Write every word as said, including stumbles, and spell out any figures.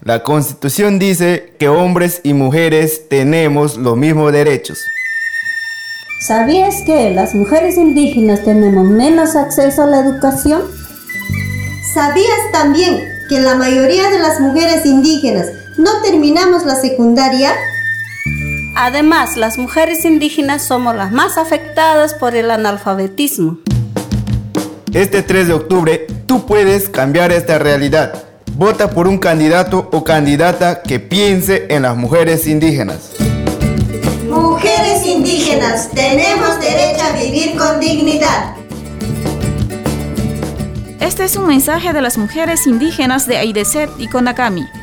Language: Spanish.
La Constitución dice que hombres y mujeres tenemos los mismos derechos. ¿Sabías que las mujeres indígenas tenemos menos acceso a la educación? ¿Sabías también que la mayoría de las mujeres indígenas no terminamos la secundaria? Además, las mujeres indígenas somos las más afectadas por el analfabetismo. Este tres de octubre, tú puedes cambiar esta realidad. Vota por un candidato o candidata que piense en las mujeres indígenas. Mujeres indígenas, tenemos derecho a vivir con dignidad. Este es un mensaje de las mujeres indígenas de Aidezet y Conakami.